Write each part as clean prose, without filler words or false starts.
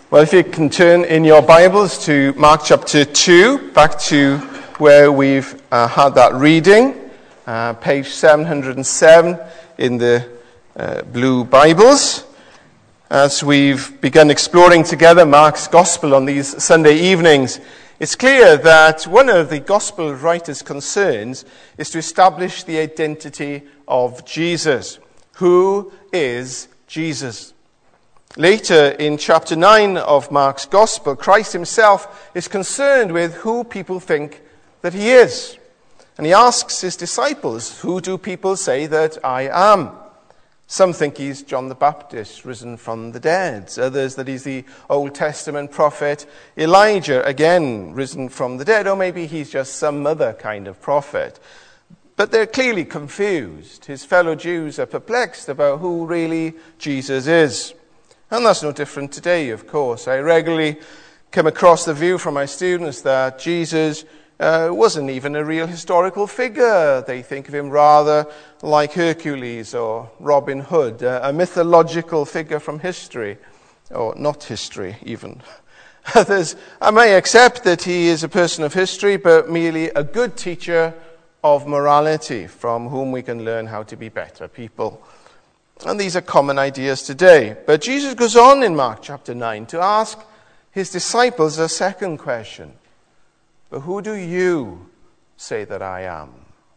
Well, if you can turn in your Bibles to Mark chapter 2, back to where we've had that reading, page 707 in the blue Bibles. As we've begun exploring together Mark's Gospel on these Sunday evenings, it's clear that one of the Gospel writer's concerns is to establish the identity of Jesus. Who is Jesus? Later in chapter 9 of Mark's Gospel, Christ himself is concerned with who people think that he is. And he asks his disciples, "Who do people say that I am?" Some think he's John the Baptist, risen from the dead. Others that he's the Old Testament prophet Elijah, again risen from the dead. Or maybe he's just some other kind of prophet. But they're clearly confused. His fellow Jews are perplexed about who really Jesus is. And that's no different today, of course. I regularly come across the view from my students that Jesus wasn't even a real historical figure. They think of him rather like Hercules or Robin Hood, a mythological figure from history, or not history even. Others, I may accept that he is a person of history, but merely a good teacher of morality from whom we can learn how to be better people. And these are common ideas today. But Jesus goes on in Mark chapter 9 to ask his disciples a second question. But who do you say that I am?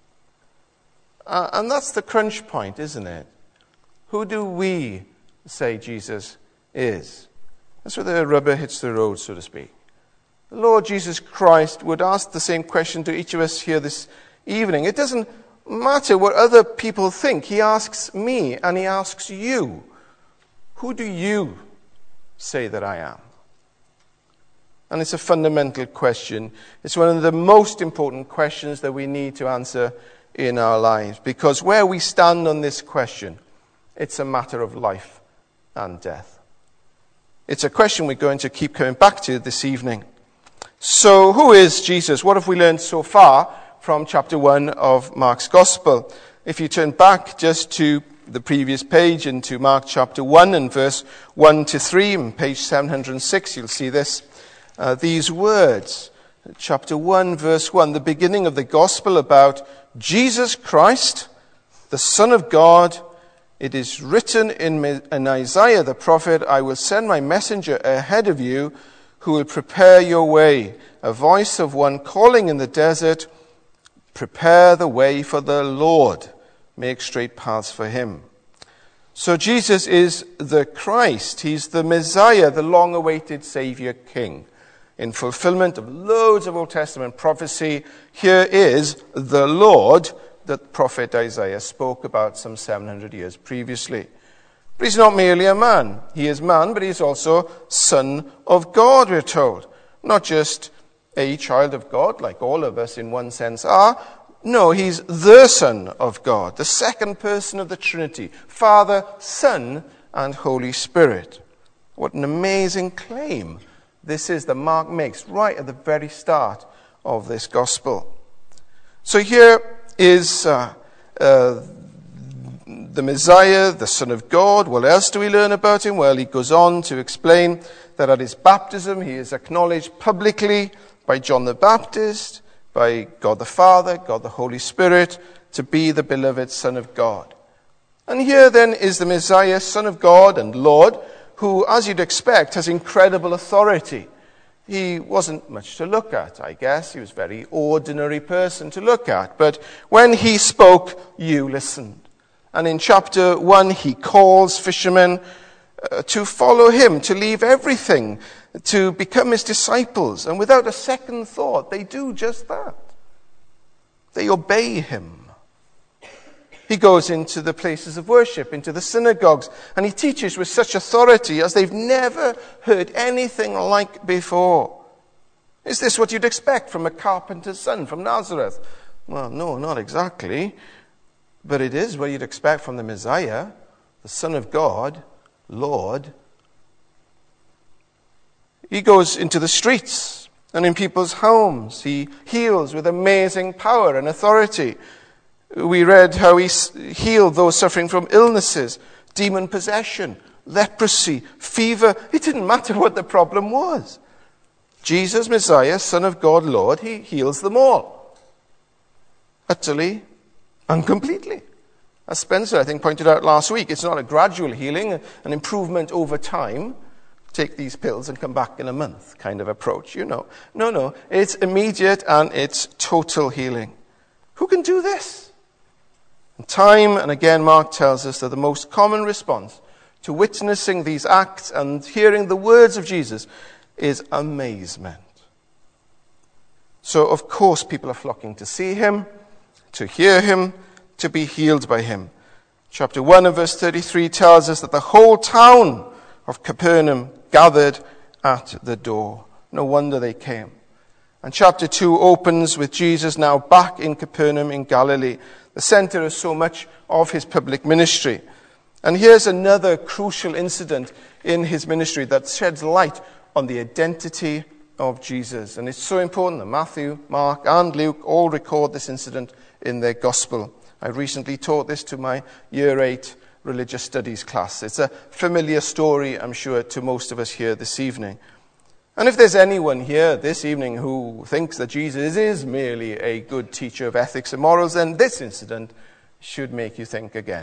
And that's the crunch point, isn't it? Who do we say Jesus is? That's where the rubber hits the road, so to speak. The Lord Jesus Christ would ask the same question to each of us here this evening. It doesn't matter what other people think. He asks me and he asks you, who do you say that I am? And it's a fundamental question. It's one of the most important questions that we need to answer in our lives, because where we stand on this question, it's a matter of life and death. It's a question we're going to keep coming back to this evening. So who is Jesus? What have we learned so far from chapter 1 of Mark's Gospel? If you turn back just to the previous page into Mark chapter 1 and verse 1 to 3, on page 706, you'll see this. These words, chapter 1, verse 1, the beginning of the Gospel about Jesus Christ, the Son of God. It is written in Isaiah the prophet, "I will send my messenger ahead of you who will prepare your way, a voice of one calling in the desert, prepare the way for the Lord, make straight paths for him." So Jesus is the Christ. He's the Messiah, the long-awaited Savior King. In fulfillment of loads of Old Testament prophecy, here is the Lord that prophet Isaiah spoke about some 700 years previously. But he's not merely a man. He is man, but he's also Son of God, we're told. Not just a child of God, like all of us in one sense are. No, he's the Son of God, the second person of the Trinity, Father, Son, and Holy Spirit. What an amazing claim this is that Mark makes right at the very start of this gospel. So here is the Messiah, the Son of God. What else do we learn about him? Well, he goes on to explain that at his baptism he is acknowledged publicly by John the Baptist, by God the Father, God the Holy Spirit, to be the beloved Son of God. And here then is the Messiah, Son of God and Lord, who, as you'd expect, has incredible authority. He wasn't much to look at, I guess. He was a very ordinary person to look at. But when he spoke, you listened. And in chapter 1, he calls fishermen to follow him, to leave everything, to become his disciples. And without a second thought, they do just that. They obey him. He goes into the places of worship, into the synagogues, and he teaches with such authority as they've never heard anything like before. Is this what you'd expect from a carpenter's son from Nazareth? Well, no, not exactly. But it is what you'd expect from the Messiah, the Son of God, Lord. He goes into the streets and in people's homes. He heals with amazing power and authority. We read how he healed those suffering from illnesses, demon possession, leprosy, fever. It didn't matter what the problem was. Jesus, Messiah, Son of God, Lord, he heals them all. Utterly and completely. As Spencer, I think, pointed out last week, it's not a gradual healing, an improvement over time. Take these pills and come back in a month kind of approach, No, it's immediate and it's total healing. Who can do this? And time and again, Mark tells us that the most common response to witnessing these acts and hearing the words of Jesus is amazement. So, of course, people are flocking to see him, to hear him, to be healed by him. Chapter 1 and verse 33 tells us that the whole town of Capernaum gathered at the door. No wonder they came. And chapter 2 opens with Jesus now back in Capernaum in Galilee, the center of so much of his public ministry. And here's another crucial incident in his ministry that sheds light on the identity of Jesus. And it's so important that Matthew, Mark, and Luke all record this incident in their gospel. I recently taught this to my Year 8 religious studies class. It's a familiar story, I'm sure, to most of us here this evening. And if there's anyone here this evening who thinks that Jesus is merely a good teacher of ethics and morals, then this incident should make you think again.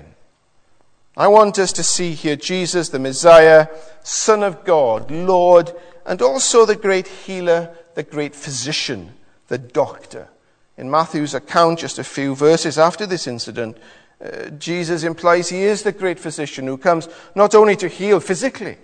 I want us to see here Jesus, the Messiah, Son of God, Lord, and also the great healer, the great physician, the doctor. In Matthew's account, just a few verses after this incident, Jesus implies he is the great physician who comes not only to heal physically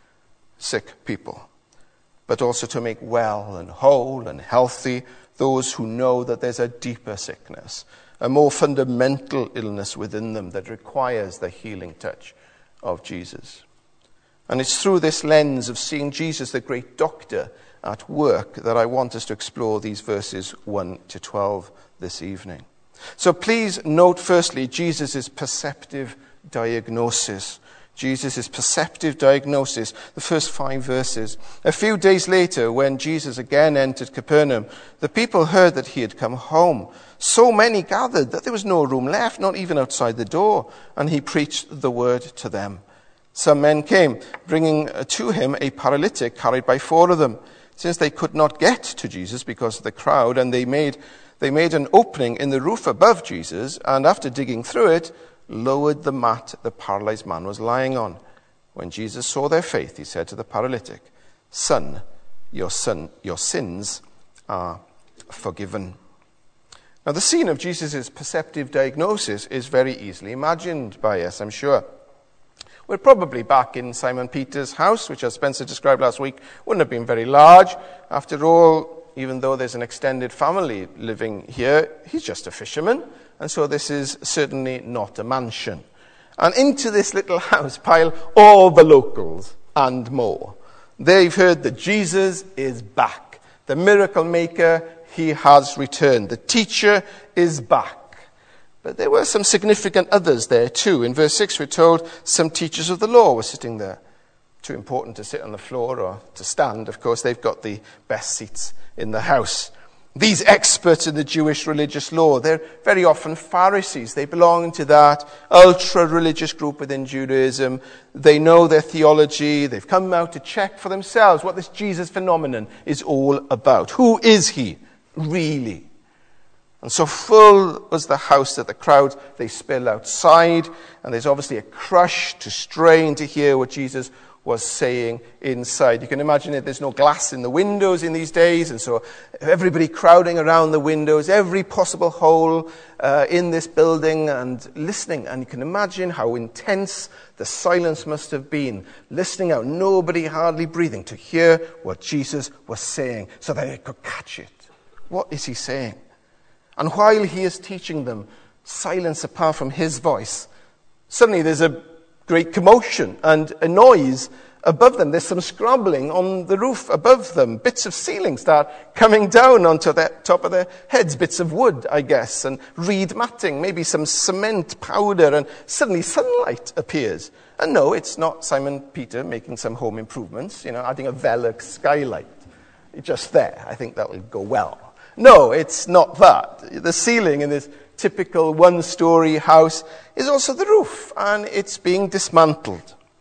sick people, but also to make well and whole and healthy those who know that there's a deeper sickness, a more fundamental illness within them that requires the healing touch of Jesus. And it's through this lens of seeing Jesus, the great doctor, at work that I want us to explore these verses 1 to 12 this evening. So please note firstly Jesus' perceptive diagnosis. Jesus' perceptive diagnosis, the first 5 verses. A few days later, when Jesus again entered Capernaum, the people heard that he had come home. So many gathered that there was no room left, not even outside the door, and he preached the word to them. Some men came, bringing to him a paralytic carried by 4 of them. Since they could not get to Jesus because of the crowd, and they made an opening in the roof above Jesus, and after digging through it, lowered the mat the paralyzed man was lying on. When Jesus saw their faith, he said to the paralytic, Son, your sins are forgiven. Now, the scene of Jesus' perceptive diagnosis is very easily imagined by us, I'm sure. We're probably back in Simon Peter's house, which, as Spencer described last week, wouldn't have been very large. After all, even though there's an extended family living here, he's just a fisherman. And so this is certainly not a mansion. And into this little house pile all the locals and more. They've heard that Jesus is back. The miracle maker, he has returned. The teacher is back. But there were some significant others there too. In verse 6 we're told some teachers of the law were sitting there. Too important to sit on the floor or to stand. Of course, they've got the best seats in the house. These experts in the Jewish religious law, they're very often Pharisees. They belong to that ultra-religious group within Judaism. They know their theology. They've come out to check for themselves what this Jesus phenomenon is all about. Who is he, really? And so full was the house that the crowd, they spill outside. And there's obviously a crush to strain to hear what Jesus was saying inside. You can imagine it, there's no glass in the windows in these days, and so everybody crowding around the windows, every possible hole in this building and listening. And you can imagine how intense the silence must have been, listening out, nobody hardly breathing, to hear what Jesus was saying so that they could catch it. What is he saying? And while he is teaching them, silence apart from his voice, suddenly there's a great commotion and a noise above them. There's some scrabbling on the roof above them. Bits of ceiling start coming down onto the top of their heads. Bits of wood, I guess, and reed matting, maybe some cement powder, and suddenly sunlight appears. And no, it's not Simon Peter making some home improvements, adding a Velux skylight. Just there. I think that will go well. No, it's not that. The ceiling in this typical one-story house is also the roof, and it's being dismantled.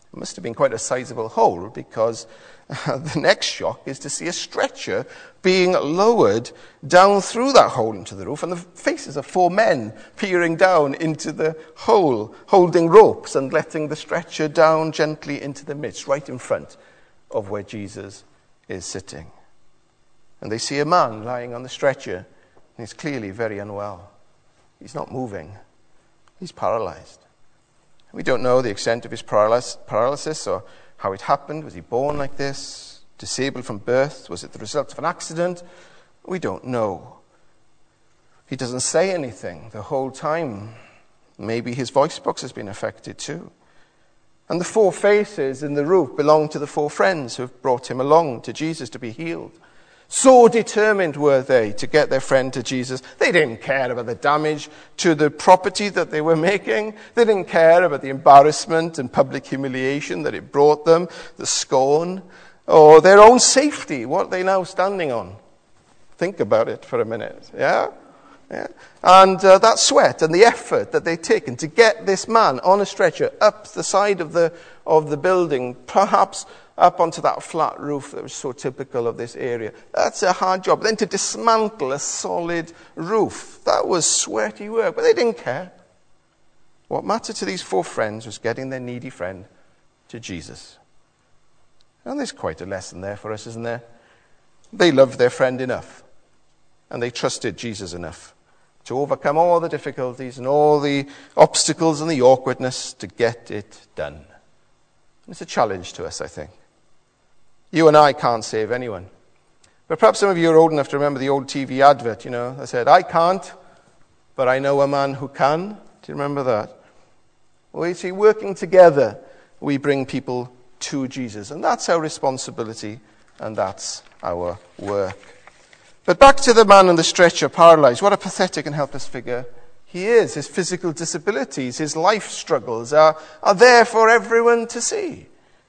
It must have been quite a sizable hole, because the next shock is to see a stretcher being lowered down through that hole into the roof, and the faces of 4 men peering down into the hole, holding ropes and letting the stretcher down gently into the midst, right in front of where Jesus is sitting. And they see a man lying on the stretcher, and he's clearly very unwell. He's not moving. He's paralyzed. We don't know the extent of his paralysis or how it happened. Was he born like this? Disabled from birth? Was it the result of an accident? We don't know. He doesn't say anything the whole time. Maybe his voice box has been affected too. And the 4 faces in the roof belong to the 4 friends who have brought him along to Jesus to be healed. So determined were they to get their friend to Jesus. They didn't care about the damage to the property that they were making. They didn't care about the embarrassment and public humiliation that it brought them, the scorn, or their own safety. What are they now standing on? Think about it for a minute. Yeah? And that sweat and the effort that they'd taken to get this man on a stretcher up the side of the building, perhaps up onto that flat roof that was so typical of this area. That's a hard job. Then to dismantle a solid roof, that was sweaty work, but they didn't care. What mattered to these 4 friends was getting their needy friend to Jesus. And there's quite a lesson there for us, isn't there? They loved their friend enough, and they trusted Jesus enough to overcome all the difficulties and all the obstacles and the awkwardness to get it done. And it's a challenge to us, I think. You and I can't save anyone. But perhaps some of you are old enough to remember the old TV advert, that said, I can't, but I know a man who can. Do you remember that? Well, you see, working together, we bring people to Jesus. And that's our responsibility, and that's our work. But back to the man on the stretcher, paralyzed. What a pathetic and helpless figure he is. His physical disabilities, his life struggles are there for everyone to see.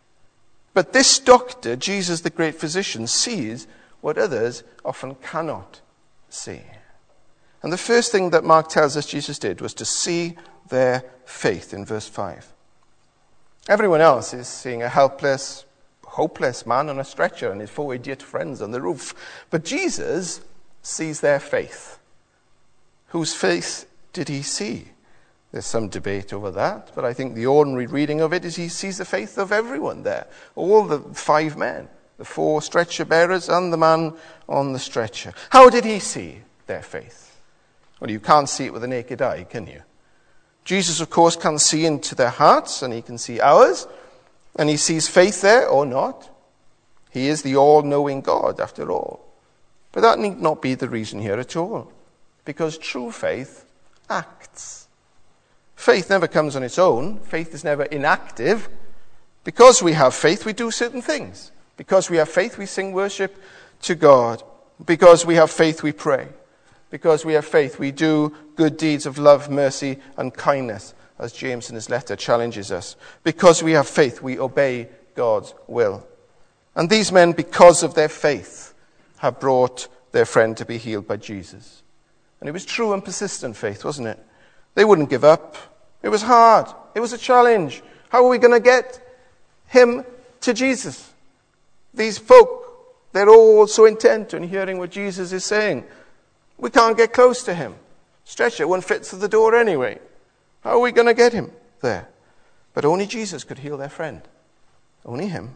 But this doctor, Jesus the great physician, sees what others often cannot see. And the first thing that Mark tells us Jesus did was to see their faith in verse 5. Everyone else is seeing a helpless, hopeless man on a stretcher and his 4 idiot friends on the roof. But Jesus sees their faith. Whose faith did he see? There's some debate over that, but I think the ordinary reading of it is he sees the faith of everyone there. All the 5 men, the 4 stretcher bearers and the man on the stretcher. How did he see their faith? Well, you can't see it with the naked eye, can you? Jesus, of course, can see into their hearts, and he can see ours, and he sees faith there or not. He is the all-knowing God, after all. But that need not be the reason here at all, because true faith acts. Faith never comes on its own. Faith is never inactive. Because we have faith, we do certain things. Because we have faith, we sing worship to God. Because we have faith, we pray. Because we have faith, we do good deeds of love, mercy, and kindness, as James in his letter challenges us. Because we have faith, we obey God's will. And these men, because of their faith, have brought their friend to be healed by Jesus. And it was true and persistent faith, wasn't it? They wouldn't give up. It was hard. It was a challenge. How are we going to get him to Jesus? These folk, they're all so intent on hearing what Jesus is saying. We can't get close to him. Stretcher won't fit through the door anyway. How are we going to get him there? But only Jesus could heal their friend. Only him.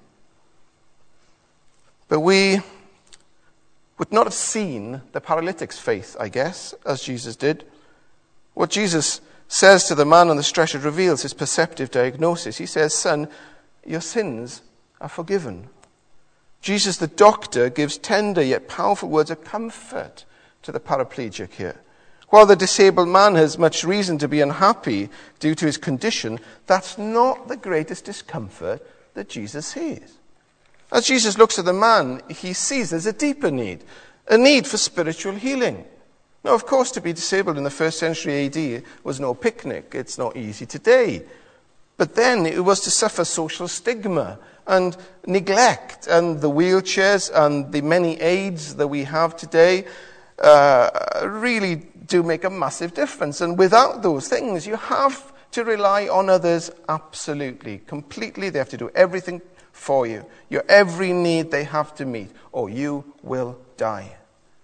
But we would not have seen the paralytic's faith, I guess, as Jesus did. What Jesus says to the man on the stretcher reveals his perceptive diagnosis. He says, son, your sins are forgiven. Jesus, the doctor, gives tender yet powerful words of comfort to the paraplegic here. While the disabled man has much reason to be unhappy due to his condition, that's not the greatest discomfort that Jesus sees. As Jesus looks at the man, he sees there's a deeper need, a need for spiritual healing. Now, of course, to be disabled in the 1st century AD was no picnic. It's not easy today. But then it was to suffer social stigma and neglect, and the wheelchairs and the many aids that we have today really do make a massive difference. And without those things, you have to rely on others absolutely, completely. They have to do everything for you. Your every need they have to meet, or you will die.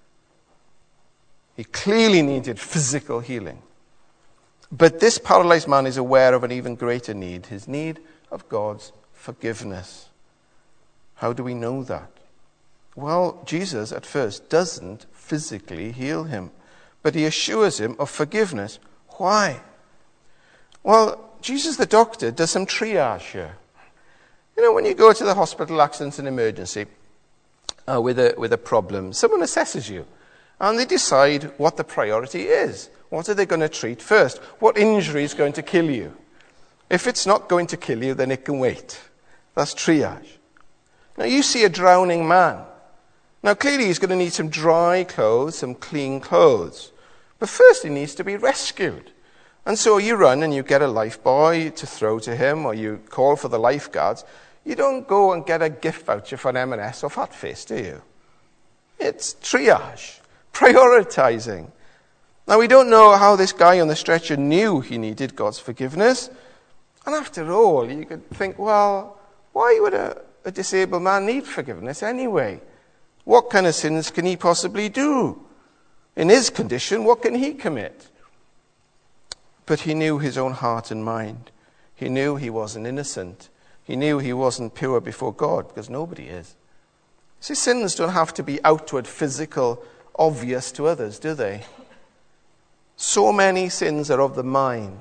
He clearly needed physical healing. But this paralyzed man is aware of an even greater need, his need of God's forgiveness. How do we know that? Well, Jesus at first doesn't physically heal him, but he assures him of forgiveness. Why? Well, Jesus the doctor does some triage here. You know, when you go to the hospital, accidents and emergency with a problem, someone assesses you and they decide what the priority is. What are they going to treat first? What injury is going to kill you? If it's not going to kill you, then it can wait. That's triage. Now, you see a drowning man. Now, clearly he's going to need some dry clothes, some clean clothes. But first he needs to be rescued. And so you run and you get a lifebuoy to throw to him, or you call for the lifeguards. You don't go and get a gift voucher for M&S or Fat Face, do you? It's triage, prioritizing. Now, we don't know how this guy on the stretcher knew he needed God's forgiveness. And after all, you could think, well, why would a disabled man need forgiveness anyway? What kind of sins can he possibly do? In his condition, what can he commit? But he knew his own heart and mind. He knew he wasn't innocent. He knew he wasn't pure before God, because nobody is. See, sins don't have to be outward, physical, obvious to others, do they? So many sins are of the mind.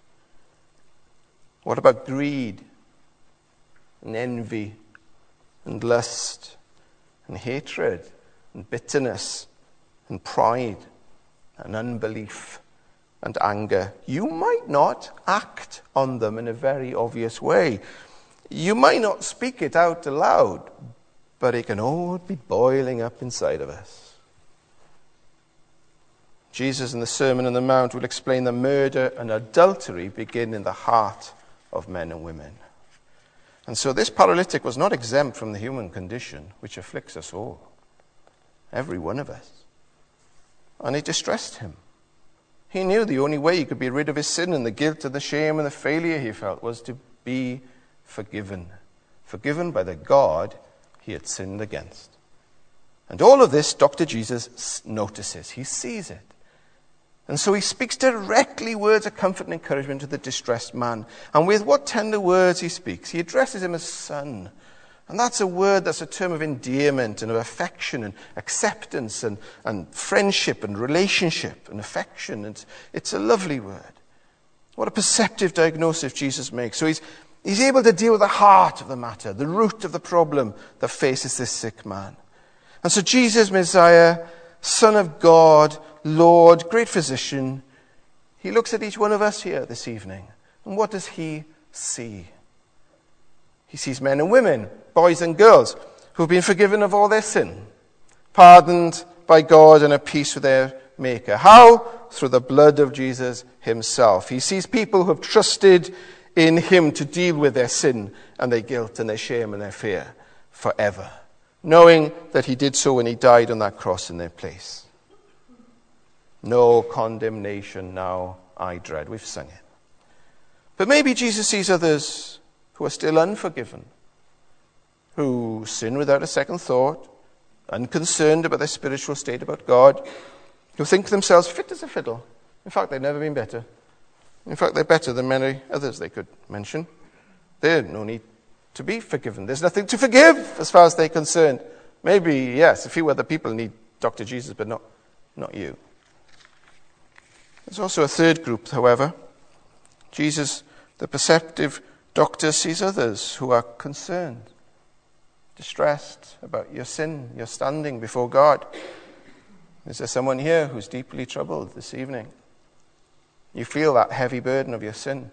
What about greed and envy and lust and hatred and bitterness and pride and unbelief and anger? You might not act on them in a very obvious way. You might not speak it out aloud, but it can all be boiling up inside of us. Jesus in the Sermon on the Mount will explain that murder and adultery begin in the heart of men and women. And so this paralytic was not exempt from the human condition, which afflicts us all, every one of us. And it distressed him. He knew the only way he could be rid of his sin and the guilt and the shame and the failure he felt was to be forgiven. Forgiven by the God he had sinned against. And all of this Dr. Jesus notices. He sees it. And so he speaks directly words of comfort and encouragement to the distressed man. And with what tender words he speaks. He addresses him as son. And that's a word that's a term of endearment and of affection and acceptance and friendship and relationship and affection. It's a lovely word. What a perceptive diagnosis Jesus makes. So he's able to deal with the heart of the matter, the root of the problem that faces this sick man. And so Jesus, Messiah, Son of God, Lord, great physician, he looks at each one of us here this evening. And what does he see? He sees men and women, boys and girls, who have been forgiven of all their sin, pardoned by God and at peace with their Maker. How? Through the blood of Jesus himself. He sees people who have trusted in him to deal with their sin and their guilt and their shame and their fear forever, knowing that he did so when he died on that cross in their place. No condemnation now I dread. We've sung it. But maybe Jesus sees others who are still unforgiven, who sin without a second thought, unconcerned about their spiritual state about God, who think themselves fit as a fiddle. In fact, they've never been better. In fact, they're better than many others they could mention. There's no need to be forgiven. There's nothing to forgive as far as they're concerned. Maybe, yes, a few other people need Dr. Jesus, but not you. There's also a third group, however. Jesus, the perceptive doctor, sees others who are concerned, distressed about your sin, your standing before God. Is there someone here who's deeply troubled this evening? You feel that heavy burden of your sin.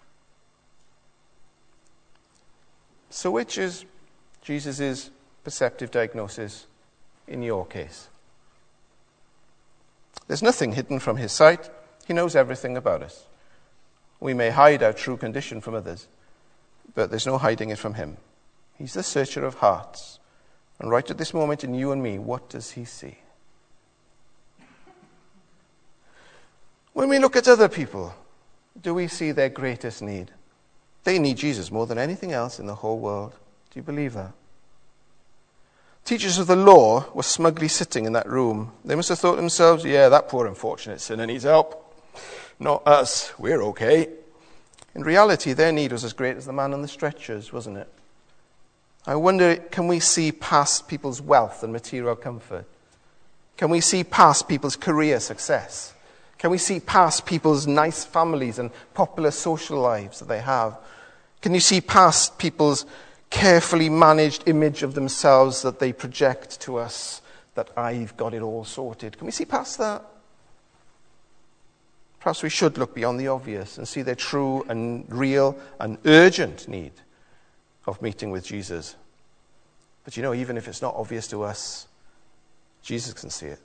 So which is Jesus' perceptive diagnosis in your case? There's nothing hidden from his sight. He knows everything about us. We may hide our true condition from others, but there's no hiding it from him. He's the searcher of hearts. And right at this moment in you and me, what does he see? When we look at other people, Do we see their greatest need? They need Jesus more than anything else in the whole world. Do you believe that? Teachers of the law were smugly sitting in that room. They must have thought to themselves, yeah, that poor unfortunate sinner needs help. Not us. We're okay. In reality, their need was as great as the man on the stretchers, wasn't it? I wonder, can we see past people's wealth and material comfort? Can we see past people's career success? Can we see past people's nice families and popular social lives that they have? Can you see past people's carefully managed image of themselves that they project to us, that I've got it all sorted? Can we see past that? Perhaps we should look beyond the obvious and see their true and real and urgent need of meeting with Jesus. But even if it's not obvious to us, Jesus can see it.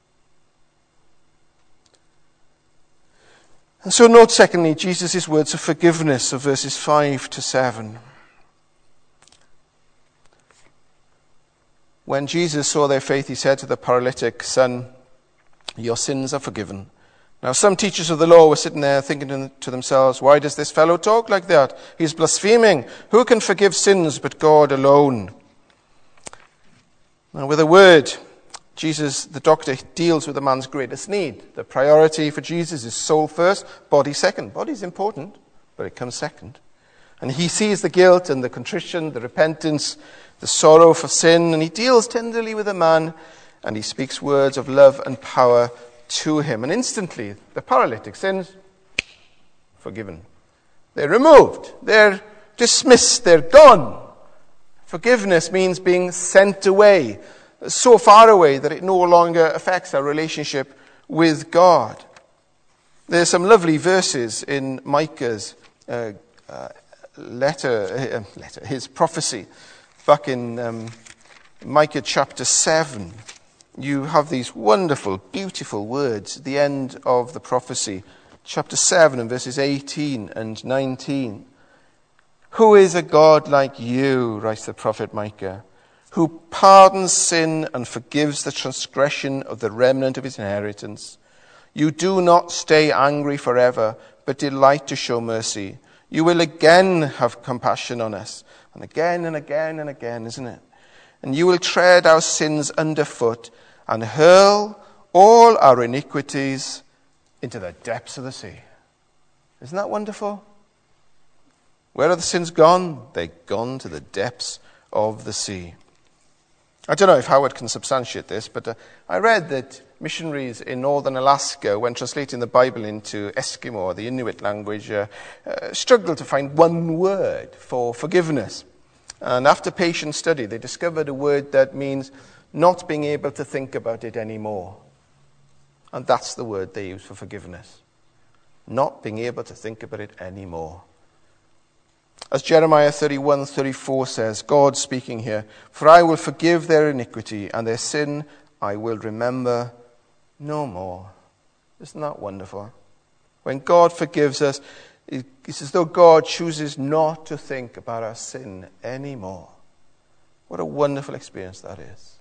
And so note, secondly, Jesus' words of forgiveness of verses 5 to 7. When Jesus saw their faith, he said to the paralytic, "Son, your sins are forgiven." Now some teachers of the law were sitting there thinking to themselves, "Why does this fellow talk like that? He's blaspheming. Who can forgive sins but God alone?" Now with a word, Jesus, the doctor, deals with the man's greatest need. The priority for Jesus is soul first, body second. Body's important, but it comes second. And he sees the guilt and the contrition, the repentance, the sorrow for sin, and he deals tenderly with the man, and he speaks words of love and power to him. And instantly, the paralytic sins, forgiven. They're removed. They're dismissed. They're gone. Forgiveness means being sent away, so far away that it no longer affects our relationship with God. There's some lovely verses in Micah's his prophecy. Back in Micah chapter 7, you have these wonderful, beautiful words at the end of the prophecy. Chapter 7 and verses 18 and 19. "Who is a God like you," writes the prophet Micah, "who pardons sin and forgives the transgression of the remnant of his inheritance? You do not stay angry forever, but delight to show mercy. You will again have compassion on us." And again and again and again, isn't it? "And you will tread our sins underfoot and hurl all our iniquities into the depths of the sea." Isn't that wonderful? Where are the sins gone? They're gone to the depths of the sea. I don't know if Howard can substantiate this, but I read that missionaries in northern Alaska, when translating the Bible into Eskimo, the Inuit language, struggled to find one word for forgiveness. And after patient study, they discovered a word that means not being able to think about it anymore. And that's the word they use for forgiveness. Not being able to think about it anymore. As Jeremiah 31:34 says, God speaking here, "For I will forgive their iniquity, and their sin I will remember no more." Isn't that wonderful? When God forgives us, it's as though God chooses not to think about our sin anymore. What a wonderful experience that is.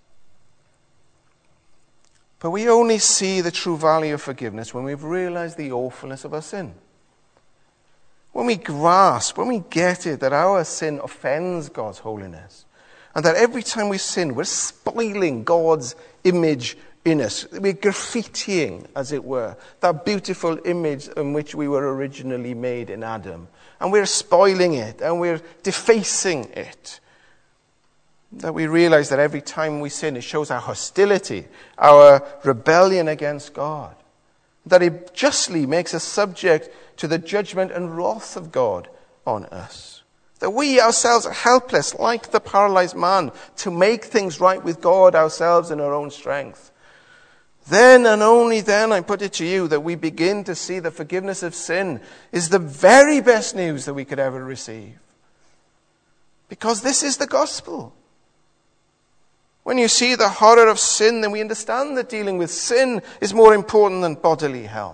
But we only see the true value of forgiveness when we've realized the awfulness of our sin. When we grasp, when we get it, that our sin offends God's holiness, and that every time we sin, we're spoiling God's image in us. We're graffitiing, as it were, that beautiful image in which we were originally made in Adam. And we're spoiling it, and we're defacing it. That we realize that every time we sin, it shows our hostility, our rebellion against God. That it justly makes us subject to the judgment and wrath of God on us. That we ourselves are helpless, like the paralyzed man, to make things right with God ourselves in our own strength. Then and only then, I put it to you, that we begin to see the forgiveness of sin is the very best news that we could ever receive. Because this is the gospel. When you see the horror of sin, then we understand that dealing with sin is more important than bodily health.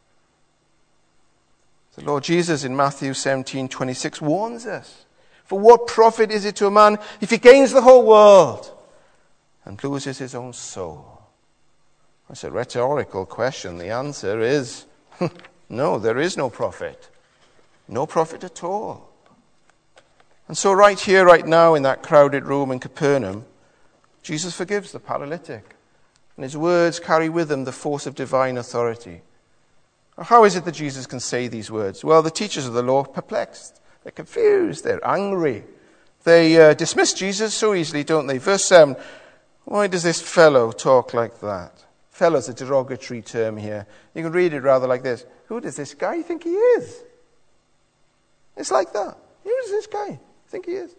The Lord Jesus in Matthew 17:26 warns us, "For what profit is it to a man if he gains the whole world and loses his own soul?" That's a rhetorical question. The answer is No, there is no prophet. No prophet at all. And so right here, right now, in that crowded room in Capernaum, Jesus forgives the paralytic. And his words carry with them the force of divine authority. How is it that Jesus can say these words? Well, the teachers of the law are perplexed. They're confused. They're angry. They dismiss Jesus so easily, don't they? Verse 7, why does this fellow talk like that? Fellow's a derogatory term here. You can read it rather like this. Who does this guy think he is? It's like that. Who does this guy think he is?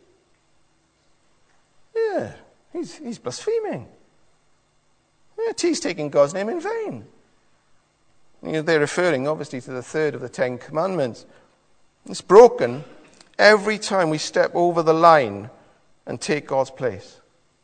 Yeah, he's blaspheming. Yeah, he's taking God's name in vain. They're referring, obviously, to the third of the 10 Commandments. It's broken every time we step over the line and take God's place.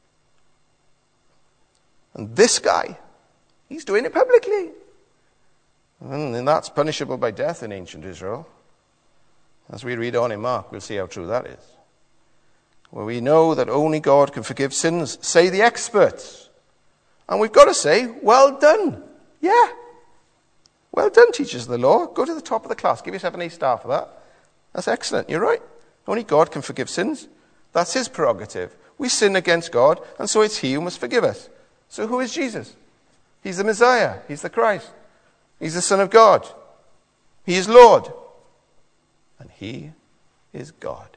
And this guy, he's doing it publicly. And that's punishable by death in ancient Israel. As we read on in Mark, we'll see how true that is. Well, we know that only God can forgive sins, say the experts. And we've got to say, well done. Yeah. Well done, teachers of the law. Go to the top of the class. Give yourself an A-star for that. That's excellent. You're right. Only God can forgive sins. That's his prerogative. We sin against God, and so it's he who must forgive us. So who is Jesus? He's the Messiah. He's the Christ. He's the Son of God. He is Lord. And he is God.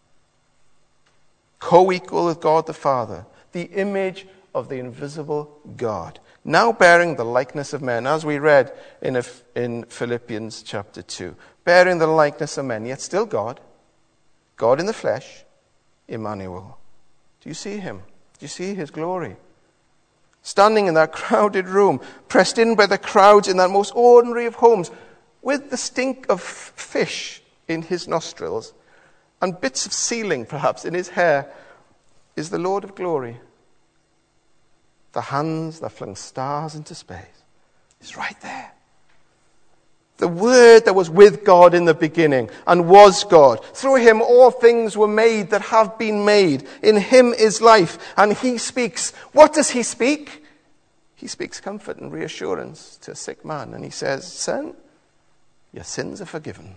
Co-equal with God the Father. The image of the invisible God. Now bearing the likeness of men, as we read in Philippians chapter 2. Bearing the likeness of men, yet still God. God in the flesh, Emmanuel. Do you see him? Do you see his glory? Standing in that crowded room, pressed in by the crowds in that most ordinary of homes, with the stink of fish in his nostrils, and bits of ceiling, perhaps, in his hair, is the Lord of glory. The hands that flung stars into space is right there. The Word that was with God in the beginning and was God. Through him all things were made that have been made. In him is life, and he speaks. What does he speak? He speaks comfort and reassurance to a sick man, and he says, son, your sins are forgiven.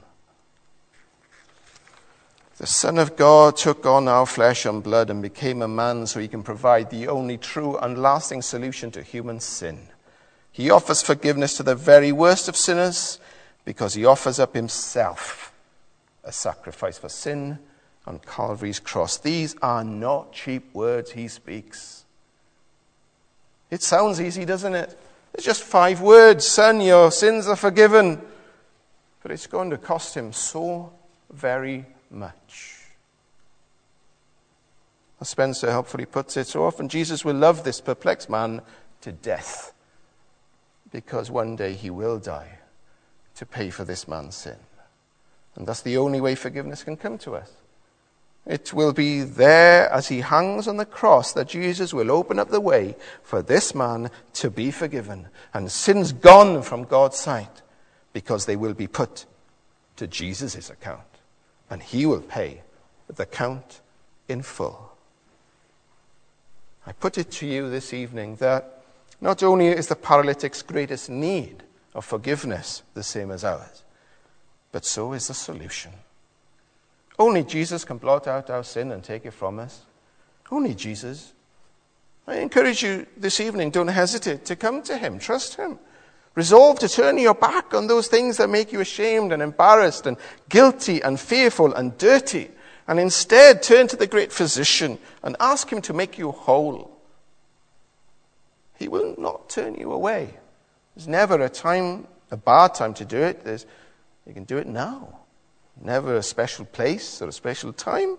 The Son of God took on our flesh and blood and became a man so he can provide the only true and lasting solution to human sin. He offers forgiveness to the very worst of sinners because he offers up himself a sacrifice for sin on Calvary's cross. These are not cheap words he speaks. It sounds easy, doesn't it? It's just 5 words. Son, your sins are forgiven. But it's going to cost him so very much. As Spencer helpfully puts it, so often Jesus will love this perplexed man to death because one day he will die to pay for this man's sin. And that's the only way forgiveness can come to us. It will be there as he hangs on the cross that Jesus will open up the way for this man to be forgiven and sins gone from God's sight because they will be put to Jesus' account. And he will pay the count in full. I put it to you this evening that not only is the paralytic's greatest need of forgiveness the same as ours, but so is the solution. Only Jesus can blot out our sin and take it from us. Only Jesus. I encourage you this evening, don't hesitate to come to him. Trust him. Resolve to turn your back on those things that make you ashamed and embarrassed and guilty and fearful and dirty. And instead turn to the great physician and ask him to make you whole. He will not turn you away. There's never a bad time to do it. You can do it now. Never a special place or a special time.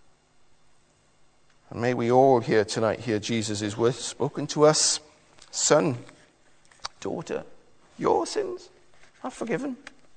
And may we all here tonight hear Jesus' words spoken to us. Son, daughter, your sins are forgiven.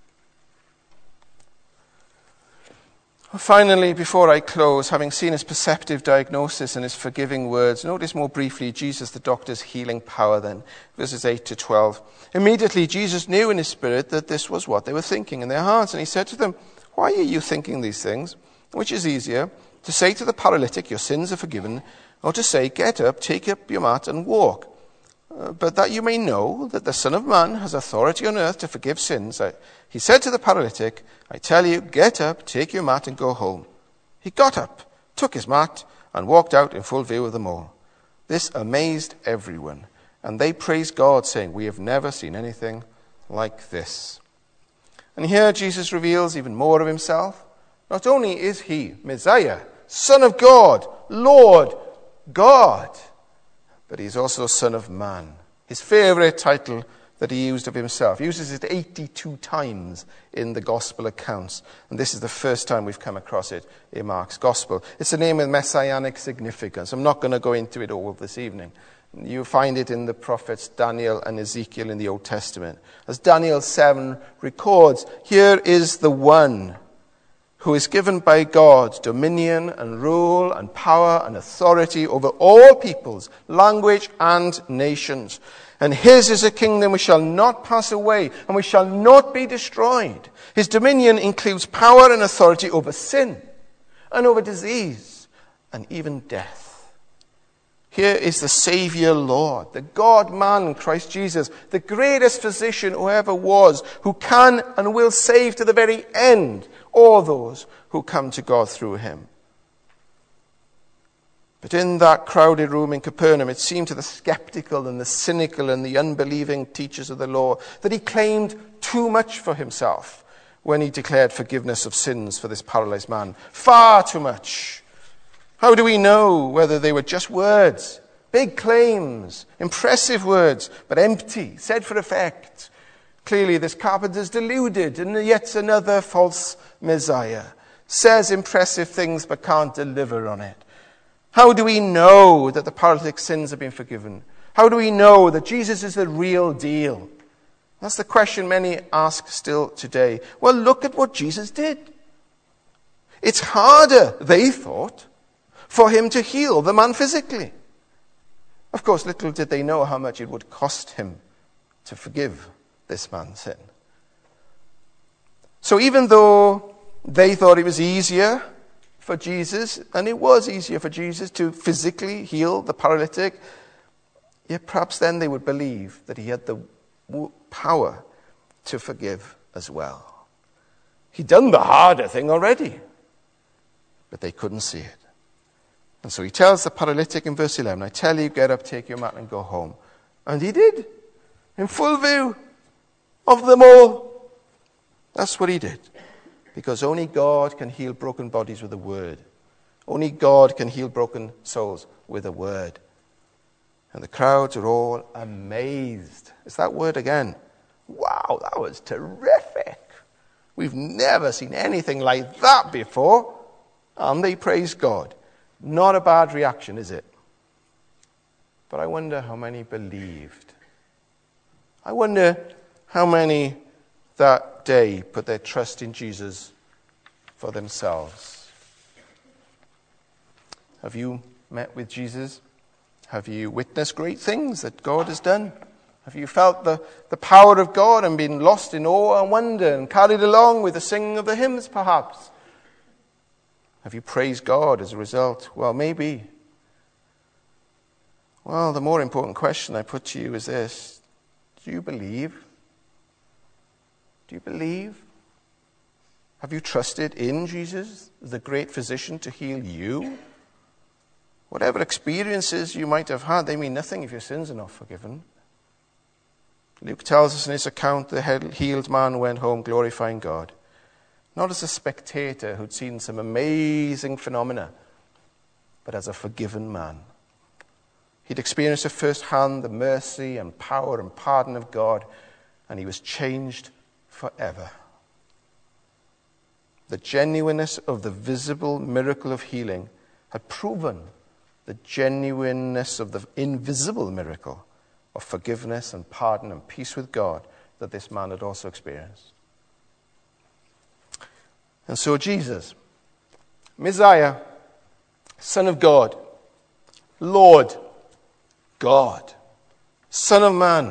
Finally, before I close, having seen his perceptive diagnosis and his forgiving words, notice more briefly Jesus, the doctor's healing power then. Verses 8 to 12. Immediately Jesus knew in his spirit that this was what they were thinking in their hearts. And he said to them, why are you thinking these things? Which is easier, to say to the paralytic, your sins are forgiven, or to say, get up, take up your mat and walk? but that you may know that the Son of Man has authority on earth to forgive sins, he said to the paralytic, I tell you, get up, take your mat and go home. He got up, took his mat, and walked out in full view of them all. This amazed everyone, and they praised God, saying, we have never seen anything like this. And here Jesus reveals even more of himself. Not only is he Messiah, Son of God, Lord, God, but he's also Son of Man. His favorite title that he used of himself. He uses it 82 times in the gospel accounts. And this is the first time we've come across it in Mark's gospel. It's a name with messianic significance. I'm not going to go into it all this evening. You find it in the prophets Daniel and Ezekiel in the Old Testament. As Daniel 7 records, here is the one who is given by God dominion and rule and power and authority over all peoples, language and nations. And his is a kingdom which shall not pass away and which shall not be destroyed. His dominion includes power and authority over sin and over disease and even death. Here is the Savior Lord, the God-man, Christ Jesus, the greatest physician who ever was, who can and will save to the very end all those who come to God through him. But in that crowded room in Capernaum, it seemed to the skeptical and the cynical and the unbelieving teachers of the law that he claimed too much for himself when he declared forgiveness of sins for this paralyzed man. Far too much. How do we know whether they were just words, big claims, impressive words, but empty, said for effect? Clearly, this carpenter's deluded, and yet another false Messiah says impressive things but can't deliver on it. How do we know that the paralytic's sins have been forgiven? How do we know that Jesus is the real deal? That's the question many ask still today. Well, look at what Jesus did. It's harder, they thought, for him to heal the man physically. Of course, little did they know how much it would cost him to forgive this man's sin. So even though they thought it was easier for Jesus, and it was easier for Jesus to physically heal the paralytic, yet perhaps then they would believe that he had the power to forgive as well. He'd done the harder thing already, but they couldn't see it. And so he tells the paralytic in verse 11, I tell you, get up, take your mat and go home. And he did, in full view of them all. That's what he did. Because only God can heal broken bodies with a word. Only God can heal broken souls with a word. And the crowds are all amazed. It's that word again. Wow, that was terrific. We've never seen anything like that before. And they praise God. Not a bad reaction, is it? But I wonder how many believed. I wonder how many that day put their trust in Jesus for themselves. Have you met with Jesus? Have you witnessed great things that God has done? Have you felt the power of God and been lost in awe and wonder and carried along with the singing of the hymns, perhaps? Have you praised God as a result? Well, maybe. Well, the more important question I put to you is this. Do you believe? Do you believe? Have you trusted in Jesus, the great physician, to heal you? Whatever experiences you might have had, they mean nothing if your sins are not forgiven. Luke tells us in his account the healed man went home glorifying God. Not as a spectator who'd seen some amazing phenomena, but as a forgiven man. He'd experienced at first hand the mercy and power and pardon of God, and he was changed forever. The genuineness of the visible miracle of healing had proven the genuineness of the invisible miracle of forgiveness and pardon and peace with God that this man had also experienced. And so Jesus, Messiah, Son of God, Lord, God, Son of Man,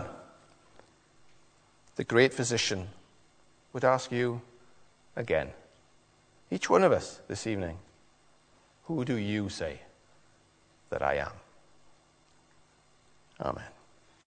the great physician, would ask you again, each one of us this evening, who do you say that I am? Amen.